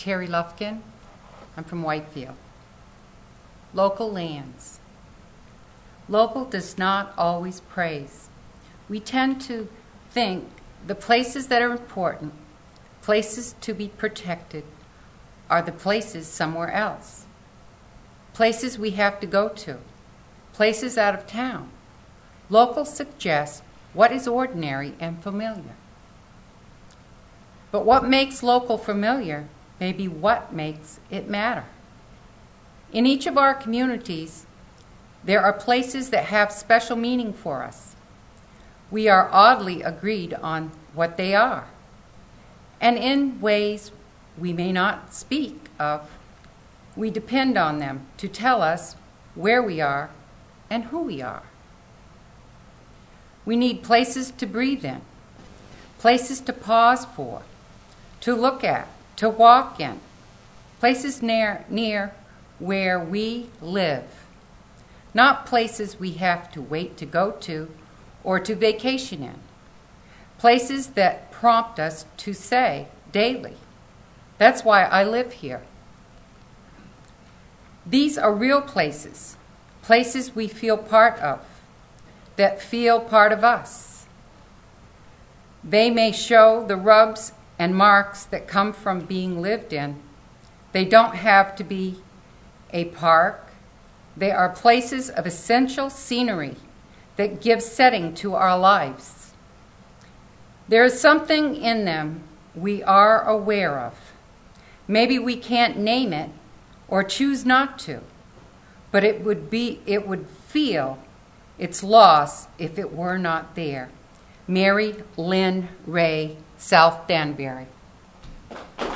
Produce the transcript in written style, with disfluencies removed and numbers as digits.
Terry Lufkin. I'm from Whitefield. Local lands. Local does not always praise. We tend to think the places that are important, places to be protected, are the places somewhere else. Places we have to go to, places out of town. Local suggests what is ordinary and familiar. But what makes local familiar may be what makes it matter. In each of our communities, there are places that have special meaning for us. We are oddly agreed on what they are, and in ways we may not speak of, we depend on them to tell us where we are and who we are. We need places to breathe in, places to pause for, to look at, to walk in, places near where we live, not places we have to wait to go to or to vacation in, places that prompt us to say daily, "That's why I live here." These are real places, places we feel part of, that feel part of us. They may show the rubs and marks that come from being lived in. They don't have to be a park. They are places of essential scenery that give setting to our lives. There is something in them we are aware of. Maybe we can't name it or choose not to, but it would feel its loss if it were not there. Mary Lynn Ray, South Danbury.